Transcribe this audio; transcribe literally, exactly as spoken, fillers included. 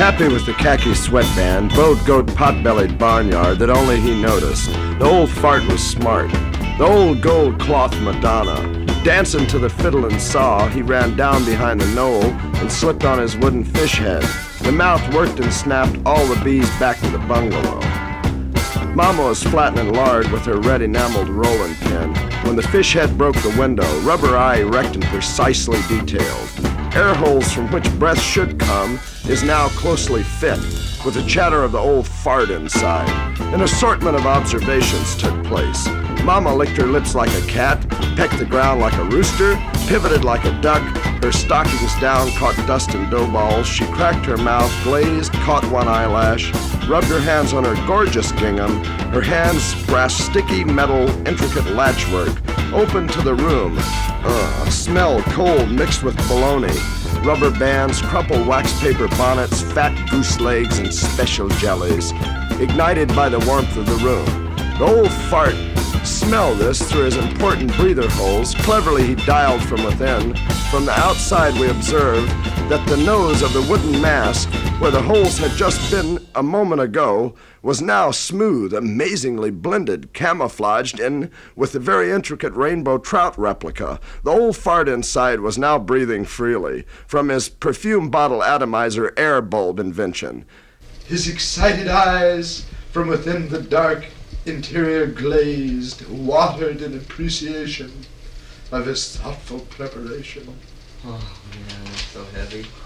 Happy with the khaki sweatband, bowed goat pot-bellied barnyard that only he noticed. The old fart was smart. The old gold cloth Madonna. Dancing to the fiddle and saw, he ran down behind the knoll and slipped on his wooden fish head. The mouth worked and snapped all the bees back to the bungalow. Mama was flattening lard with her red enameled rolling pin when the fish head broke the window, rubber eye erect and precisely detailed. Air holes from which breath should come is now closely fit, with the chatter of the old fart inside. An assortment of observations took place. Mama licked her lips like a cat, pecked the ground like a rooster, pivoted like a duck, her stockings down caught dust and dough balls, she cracked her mouth, glazed, caught one eyelash, rubbed her hands on her gorgeous gingham, her hands grasped sticky metal, intricate latchwork, opened to the room. Ugh, a smell cold mixed with bologna, rubber bands, crumpled wax paper bonnets, fat goose legs, and special jellies, ignited by the warmth of the room. The old fart smelled this through his important breather holes. Cleverly he dialed from within. From the outside we observed that the nose of the wooden mask, where the holes had just been a moment ago, was now smooth, amazingly blended, camouflaged in with the very intricate rainbow trout replica. The old fart inside was now breathing freely from his perfume bottle atomizer air bulb invention. His excited eyes from within the dark interior glazed, watered in appreciation of his thoughtful preparation. Oh man, that's so heavy.